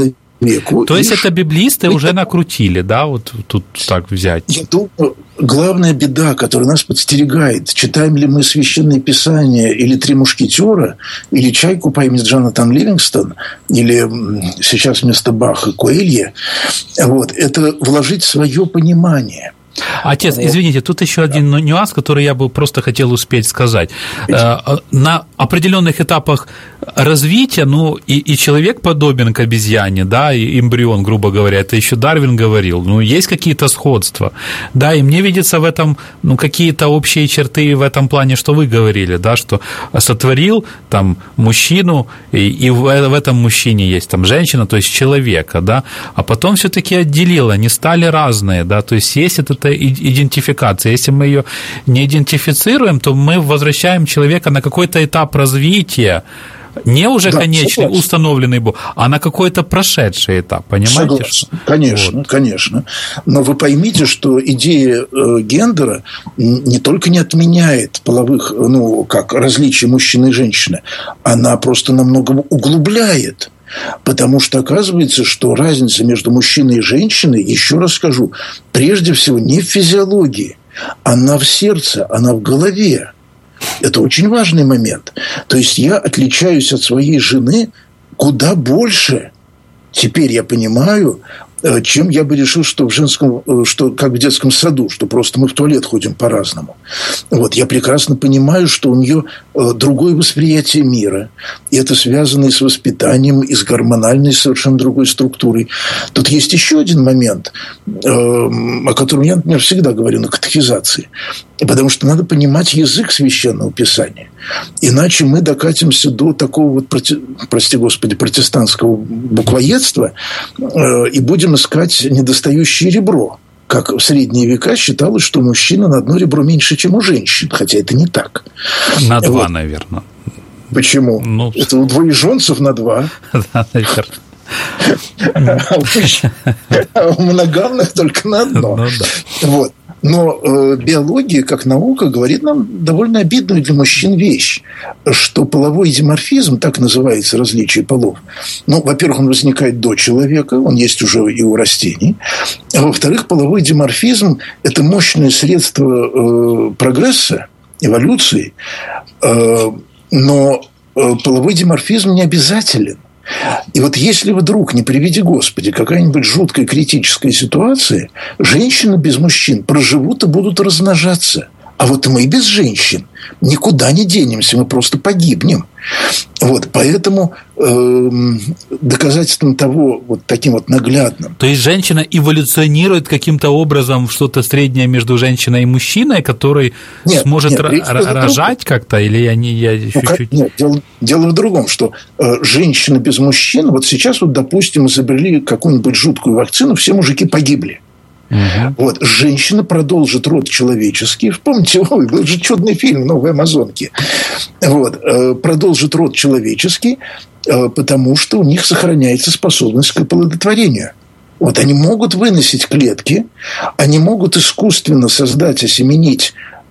веку. То есть это библеисты уже накрутили, да, вот тут так взять? Я думаю, главная беда, которая нас подстерегает, читаем ли мы Священное Писание или «Три мушкетера», или «Чайку» по имени Джонатан Ливингстон, или сейчас вместо Баха Коэлье, вот, это вложить свое понимание. Отец, извините, тут еще один нюанс, который я бы просто хотел успеть сказать. На определенных этапах развития, ну, и человек подобен к обезьяне, да, и эмбрион, грубо говоря, это еще Дарвин говорил, ну, есть какие-то сходства, да, и мне видится в этом, ну, какие-то общие черты в этом плане, что вы говорили, да, что сотворил там мужчину, и в этом мужчине есть там женщина, то есть человека, да, а потом все-таки отделил, они стали разные, да, то есть есть эта идентификация. Если мы ее не идентифицируем, то мы возвращаем человека на какой-то этап развития, не уже конечный, установленный Бог, а на какой-то прошедший этап, понимаете? Согласен. Конечно, вот. Конечно. Но вы поймите, что идея гендера не только не отменяет половых, ну, как различий мужчины и женщины, она просто намного углубляет. Потому что оказывается, что разница между мужчиной и женщиной, еще раз скажу, прежде всего не в физиологии, она в сердце, она в голове. Это очень важный момент. То есть я отличаюсь от своей жены куда больше. Теперь я понимаю, чем я бы решил, что в женском, что как в детском саду, что просто мы в туалет ходим по-разному. Вот, я прекрасно понимаю, что у нее другое восприятие мира. И это связано и с воспитанием, и с гормональной совершенно другой структурой. Тут есть еще один момент, о котором я, например, всегда говорю на катехизации. Потому что надо понимать язык Священного Писания. Иначе мы докатимся до такого вот, прости господи, протестантского буквоедства и будем искать недостающее ребро. Как в средние века считалось, что у мужчины на одно ребро меньше, чем у женщин. Хотя это не так. На два, вот. Наверное. Почему? Ну, это у двоеженцев на два. Да, наверное. А у моногамных только на одно. Ну, да. Вот. Но биология, как наука, говорит нам довольно обидную для мужчин вещь, что половой диморфизм, так называется различие полов, ну, во-первых, он возникает до человека, он есть уже и у растений, а во-вторых, половой диморфизм – это мощное средство прогресса, эволюции, но половой диморфизм не обязателен. И вот если вдруг, не приведи Господи, какая-нибудь жуткая критическая ситуация, женщины без мужчин проживут и будут размножаться. А вот мы без женщин никуда не денемся, мы просто погибнем. Вот, поэтому доказательством того, вот таким вот наглядным. То есть женщина эволюционирует каким-то образом в что-то среднее между женщиной и мужчиной, который сможет рожать как-то, или я чуть-чуть... Нет, дело в другом, что женщина без мужчин, вот сейчас, вот, допустим, изобрели какую-нибудь жуткую вакцину, все мужики погибли. Угу. Вот, женщина продолжит род человеческий. Помните, был же чудный фильм «Новые амазонки». Вот, продолжит род человеческий, потому что у них сохраняется способность к оплодотворению. Вот, они могут выносить клетки, они могут искусственно создать, осеменить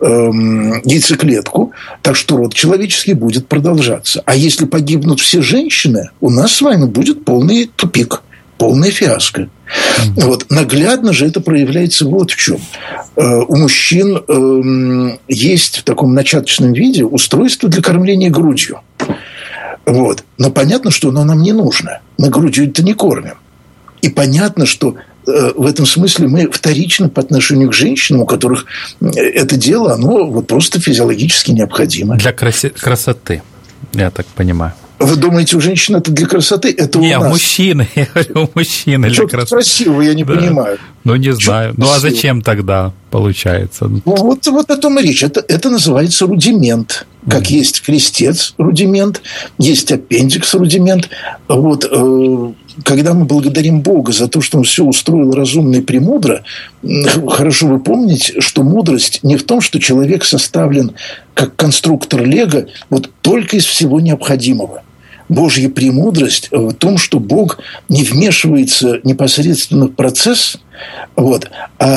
яйцеклетку, так что род человеческий будет продолжаться. А если погибнут все женщины, у нас с вами будет полный тупик. Полная фиаско. Вот. Наглядно же это проявляется вот в чем. У мужчин есть в таком начаточном виде устройство для кормления грудью. Вот. Но понятно, что оно нам не нужно. Мы грудью-то не кормим. И понятно, что в этом смысле мы вторичны по отношению к женщинам, у которых это дело, оно вот просто физиологически необходимо. Для красоты, я так понимаю. Вы думаете, у женщин это для красоты? Это не, у нас. Мужчины. Я говорю, у мужчины для красоты. Красиво, я не понимаю. Ну, не знаю. Ну, а зачем тогда получается? Вот о том и речь. Это называется рудимент. Как есть крестец рудимент, есть аппендикс рудимент. Вот, когда мы благодарим Бога за то, что Он все устроил разумно и премудро, хорошо вы помните, что мудрость не в том, что человек составлен как конструктор Лего вот только из всего необходимого. Божья премудрость в том, что Бог не вмешивается непосредственно в процесс, вот, а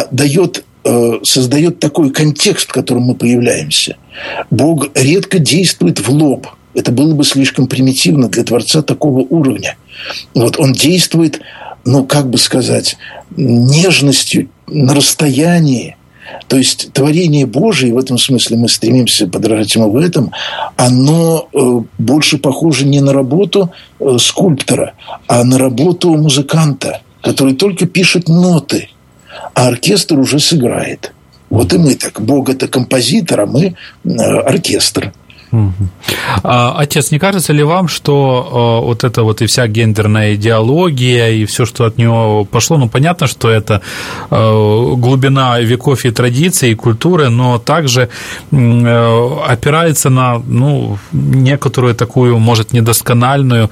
создает такой контекст, в котором мы появляемся. Бог редко действует в лоб. Это было бы слишком примитивно для Творца такого уровня. Вот он действует, как бы сказать, нежностью, на расстоянии. То есть творение Божие, в этом смысле мы стремимся подражать ему в этом, оно больше похоже не на работу скульптора, а на работу музыканта, который только пишет ноты, а оркестр уже сыграет. Вот и мы так. Бог – это композитор, а мы оркестр. Отец, не кажется ли вам, что вот эта вот и вся гендерная идеология, и все, что от нее пошло, понятно, что это глубина веков и традиций, и культуры, но также опирается на некоторую такую, может, недоскональную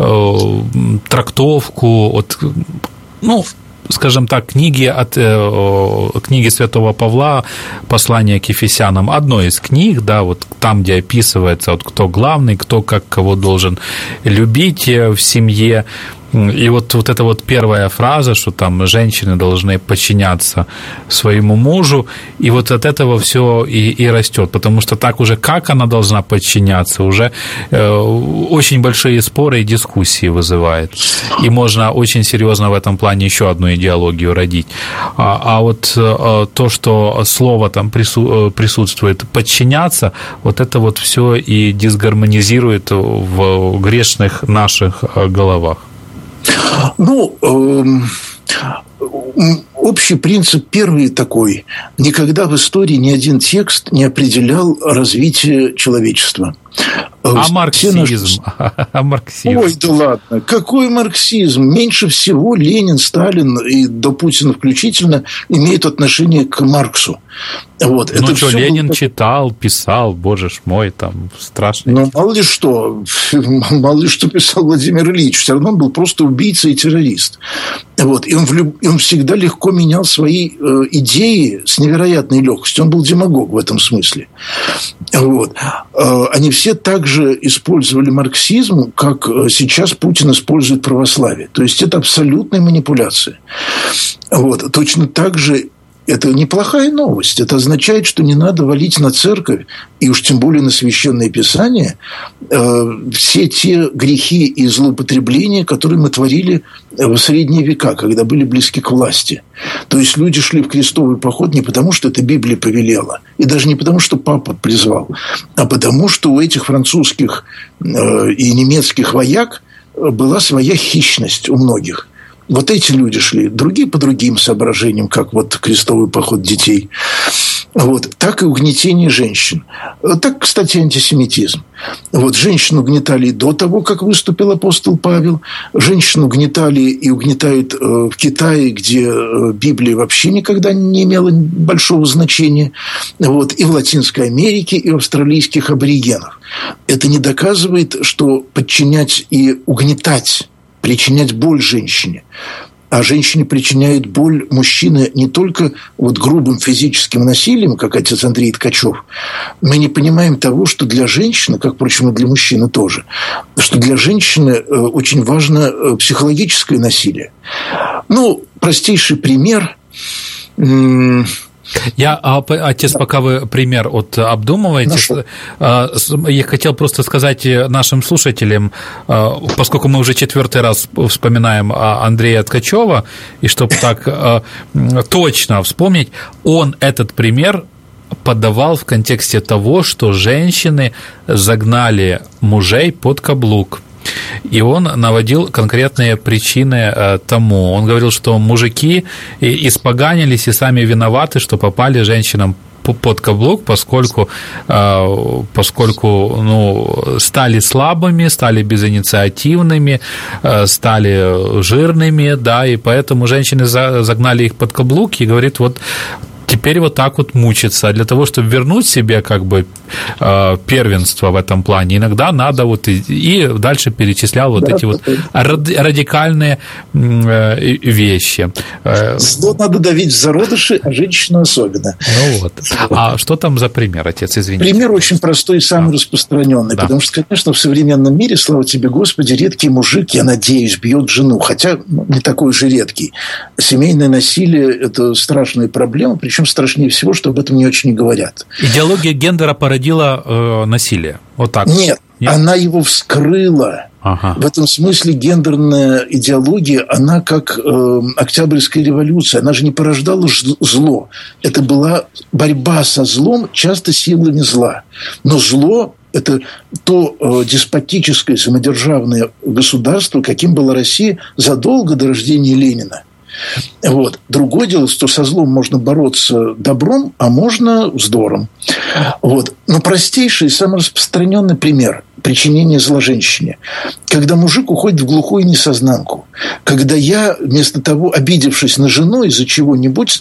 трактовку от, скажем так, книги Святого Павла, послание к Ефесянам, одной из книг, да, вот там, где описывается, вот кто главный, кто как кого должен любить в семье. И вот эта вот первая фраза, что там женщины должны подчиняться своему мужу, и вот от этого все и растет, потому что так уже как она должна подчиняться, уже очень большие споры и дискуссии вызывает. И можно очень серьезно в этом плане еще одну идеологию родить. А вот то, что слово там присутствует, подчиняться, вот это вот все и дисгармонизирует в грешных наших головах. Общий принцип первый такой. Никогда в истории ни один текст не определял развитие человечества. А марксизм? Ой, да ладно. Какой марксизм? Меньше всего Ленин, Сталин и до Путина включительно имеют отношение к Марксу. Вот. Это что, Ленин читал, писал, боже ж мой, там страшно. Мало ли что писал Владимир Ильич. Все равно он был просто убийца и террорист. Вот. И он всегда легко менял свои идеи с невероятной легкостью. Он был демагог в этом смысле. Вот. Они все также использовали марксизм, как сейчас Путин использует православие. То есть это абсолютная манипуляция. Вот. Точно так же это неплохая новость. Это означает, что не надо валить на церковь, и уж тем более на Священное Писание, все те грехи и злоупотребления, которые мы творили в средние века, когда были близки к власти. То есть люди шли в крестовый поход не потому, что это Библия повелела, и даже не потому, что папа призвал, а потому, что у этих французских и немецких вояк была своя хищность у многих. Вот эти люди шли, другие по другим соображениям, как вот крестовый поход детей. Вот. Так и угнетение женщин. Так, кстати, антисемитизм. Вот. Женщин угнетали и до того, как выступил апостол Павел. Женщин угнетали и угнетают в Китае, где Библия вообще никогда не имела большого значения. Вот. И в Латинской Америке, и у австралийских аборигенов. Это не доказывает, что подчинять и угнетать, причинять боль женщине. А женщине причиняет боль мужчины не только вот грубым физическим насилием, как отец Андрей Ткачев. Мы не понимаем того, что для женщины, как, впрочем, и для мужчины тоже, что для женщины очень важно психологическое насилие. Простейший пример. Отец, пока вы пример обдумываете, я хотел просто сказать нашим слушателям, поскольку мы уже 4-й раз вспоминаем Андрея Ткачева, и чтобы так точно вспомнить, он этот пример подавал в контексте того, что женщины загнали мужей под каблук. И он наводил конкретные причины тому. Он говорил, что мужики испоганились и сами виноваты, что попали женщинам под каблук, поскольку стали слабыми, стали безинициативными, стали жирными, да, и поэтому женщины загнали их под каблук и говорит, вот теперь вот так вот мучиться. Для того, чтобы вернуть себе как бы первенство в этом плане, иногда надо вот и дальше перечислял вот эти вот радикальные вещи. Зло надо давить в зародыши, а женщину особенно. А что там за пример, отец, извините? Пример очень простой и самый распространенный, потому что, конечно, в современном мире, слава тебе, Господи, редкий мужик, я надеюсь, бьет жену, хотя не такой же редкий. Семейное насилие – это страшная проблема, причем страшнее всего, что об этом не очень говорят. Идеология гендера породила насилие. Вот так. Нет. Она его вскрыла. Ага. В этом смысле гендерная идеология, она как Октябрьская революция, она же не порождала зло. Это была борьба со злом, часто силами зла. Но зло – это то деспотическое самодержавное государство, каким была Россия задолго до рождения Ленина. Вот. Другое дело, что со злом можно бороться добром, а можно вздором. Вот. Но простейший и самый распространенный пример причинения зла женщине. Когда мужик уходит в глухую несознанку. Когда я, вместо того, обидевшись на жену из-за чего-нибудь,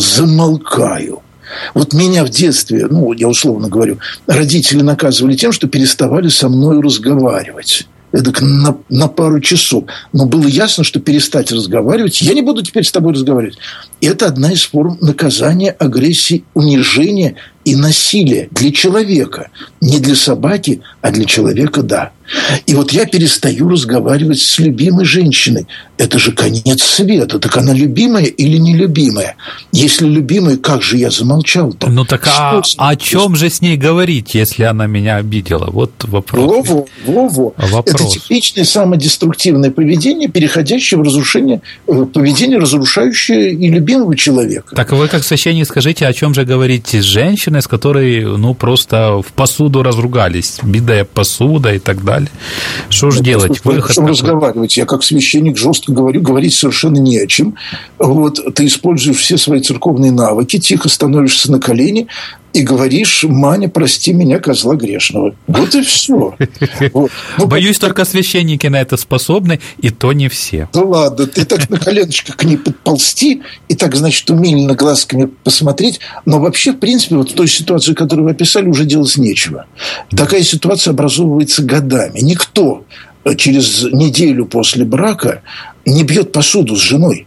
замолкаю. Вот меня в детстве, я условно говорю, родители наказывали тем, что переставали со мной разговаривать. Это на пару часов. Но было ясно, что перестать разговаривать, я не буду теперь с тобой разговаривать. Это одна из форм наказания, агрессии, унижения и насилия для человека. Не для собаки, а для человека, да. И вот я перестаю разговаривать с любимой женщиной. Это же конец света. Так она любимая или нелюбимая? Если любимая, как же я замолчал-то? Ну так о чем же с ней говорить, если она меня обидела? Вот вопрос. Вопрос. Это типичное самодеструктивное поведение, переходящее в разрушение, поведение, разрушающее и любимого человека. Так вы, как священник, скажите, о чем же говорите с женщиной, с которой, просто в посуду разругались, битая посуда и так далее? Что же делать? О чем разговаривать? Я как священник жестко говорю, говорить совершенно не о чем. Вот, ты используешь все свои церковные навыки, тихо становишься на колени и говоришь: Маня, прости меня, козла грешного. Вот и все. Вот. Боюсь, только священники на это способны, и то не все. Да ладно, ты так на коленочках к ней подползти, и так, значит, умильно глазками посмотреть. Но вообще, в принципе, вот в той ситуации, которую вы описали, уже делать нечего. Такая ситуация образовывается годами. Никто через неделю после брака не бьет посуду с женой.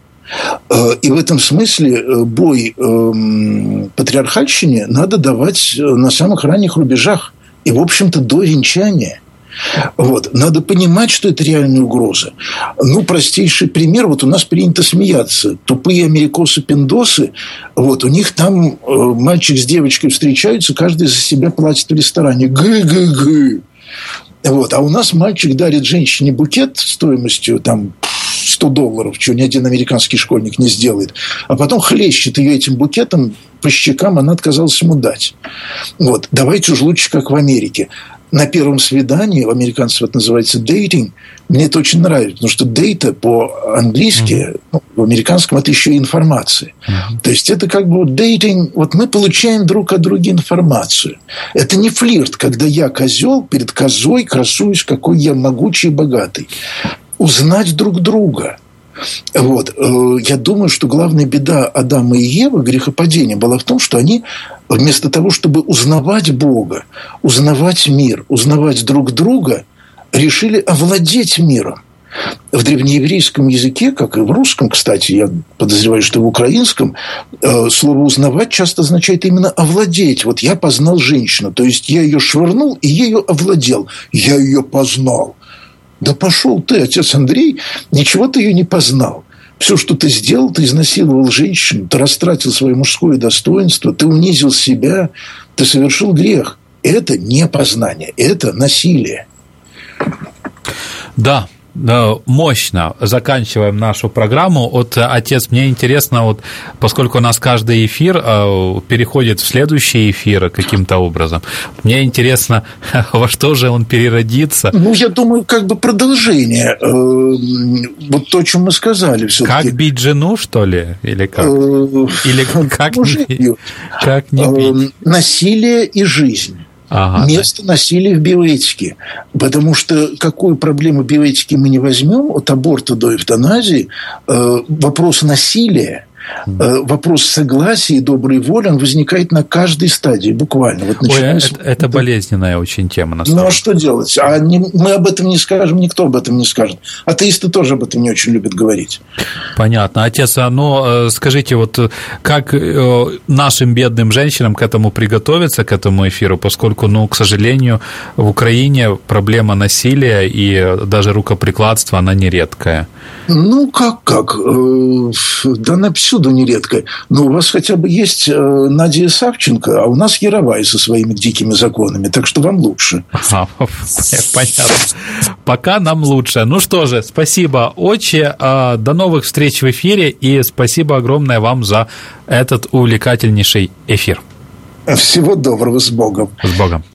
И в этом смысле бой патриархальщине надо давать на самых ранних рубежах. И, в общем-то, до венчания. Вот. Надо понимать, что это реальная угроза. Простейший пример. Вот у нас принято смеяться. Тупые америкосы-пиндосы, вот, у них там мальчик с девочкой встречаются, каждый за себя платит в ресторане. Гы-гы-гы. Вот. А у нас мальчик дарит женщине букет стоимостью $100, что ни один американский школьник не сделает, а потом хлещет ее этим букетом по щекам, она отказалась ему дать. Вот. Давайте уж лучше, как в Америке. На первом свидании, у американцев это называется dating, мне это очень нравится, потому что data по-английски, в американском это еще и информация. То есть это как бы dating, вот мы получаем друг от друга информацию. Это не флирт, когда я козел перед козой красуюсь, какой я могучий и богатый. Узнать друг друга. Вот. Я думаю, что главная беда Адама и Евы, грехопадения, была в том, что они вместо того, чтобы узнавать Бога, узнавать мир, узнавать друг друга, решили овладеть миром. В древнееврейском языке, как и в русском, кстати, я подозреваю, что в украинском, слово «узнавать» часто означает именно «овладеть». Вот я познал женщину, то есть я ее швырнул и ею овладел. Я ее познал. Да пошел ты, отец Андрей, ничего ты ее не познал. Все, что ты сделал, ты изнасиловал женщину, ты растратил свое мужское достоинство, ты унизил себя, ты совершил грех. Это не познание, это насилие. Да. Мощно заканчиваем нашу программу. Вот, отец, мне интересно, вот, поскольку у нас каждый эфир переходит в следующий эфир каким-то образом, мне интересно, во что же он переродится. Я думаю, как бы продолжение. Вот то, о чем мы сказали. Как бить жену, что ли? Или как? Или как не бить? Насилие и жизнь. Место насилия в биоэтике. Потому что какую проблему биоэтики мы не возьмем, от аборта до эвтаназии, вопрос насилия, вопрос согласия и доброй воли, он возникает на каждой стадии, буквально. Вот это болезненная очень тема. А что делать? Мы об этом не скажем, никто об этом не скажет. Атеисты тоже об этом не очень любят говорить. Понятно. Отец, но скажите, вот как нашим бедным женщинам к этому приготовиться, к этому эфиру, поскольку, к сожалению, в Украине проблема насилия и даже рукоприкладства, она нередкая. Как? Да она всюду повсюду нередко, но у вас хотя бы есть Надя Савченко, а у нас Яровай со своими дикими законами, так что вам лучше. Понятно. Пока нам лучше. Ну что же, спасибо, отче, до новых встреч в эфире, и спасибо огромное вам за этот увлекательнейший эфир. Всего доброго, с Богом. С Богом.